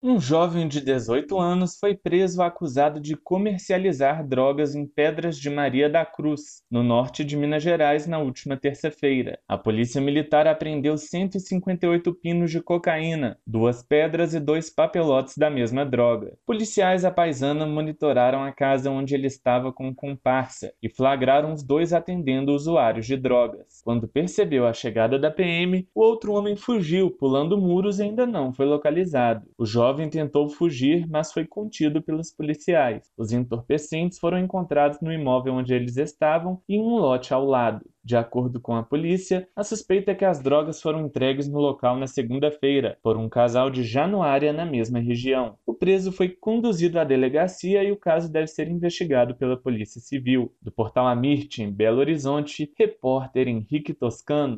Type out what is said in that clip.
Um jovem de 18 anos foi preso acusado de comercializar drogas em Pedras de Maria da Cruz, no norte de Minas Gerais, na última terça-feira. A polícia militar apreendeu 158 pinos de cocaína, 2 pedras e 2 papelotes da mesma droga. Policiais à paisana monitoraram a casa onde ele estava com comparsa e flagraram os dois atendendo usuários de drogas. Quando percebeu a chegada da PM, o outro homem fugiu, pulando muros e ainda não foi localizado. O jovem tentou fugir, mas foi contido pelos policiais. Os entorpecentes foram encontrados no imóvel onde eles estavam e em um lote ao lado. De acordo com a polícia, a suspeita é que as drogas foram entregues no local na segunda-feira por um casal de Januária na mesma região. O preso foi conduzido à delegacia e o caso deve ser investigado pela Polícia Civil. Do portal Amirte, em Belo Horizonte, repórter Henrique Toscano.